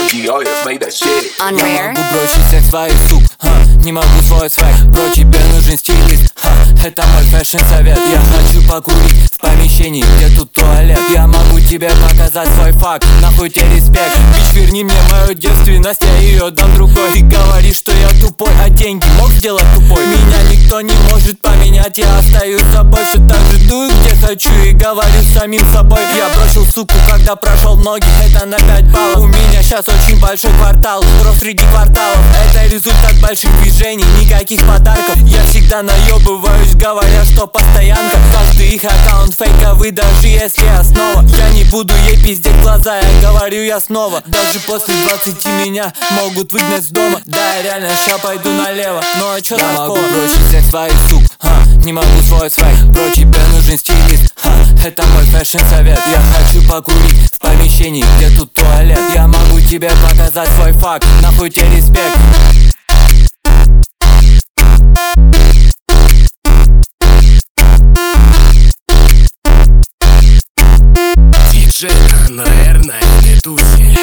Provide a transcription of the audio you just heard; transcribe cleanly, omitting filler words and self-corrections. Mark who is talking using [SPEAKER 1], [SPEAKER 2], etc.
[SPEAKER 1] She always made that shit.
[SPEAKER 2] On
[SPEAKER 3] Я
[SPEAKER 2] Rare.
[SPEAKER 3] могу бросить всех своих сук, не могу свой свек. Бро, тебе нужен стилист, это мой фэшн совет. Я хочу покурить в помещении, где тут туалет. Я могу тебе показать свой факт, нахуй тебе респект. Бич, верни мне мою девственность, я ее дам другой. И говоришь, что я тупой, а деньги мог сделать тупой. Меня никто не может поменять, я остаюсь собой. Все так же дую, где хочу, и говорю с самим собой. Я бросил суку, когда прошел ноги, это на 5 баллов. У меня сейчас очень большой квартал, бро, среди кварталов. Это результат больших движений, никаких подарков. Я всегда наебываюсь, говоря, что постоянка. Каждый их аккаунт фейковый, даже если основа. Я не буду ей пиздеть глаза, я говорю я снова. Даже после 20 меня могут выгнать с дома. Да, я реально ща пойду налево, но а чё такого? Я могу бросить всех своих сук, не могу свой свек. Бро, тебе нужен стилист, это мой фэшн совет. Я хочу покурить в помещении, где тут туалет. Я могу тебе показать свой факт, нахуй тебе респект.
[SPEAKER 1] Диджей Unrare на этой тусе.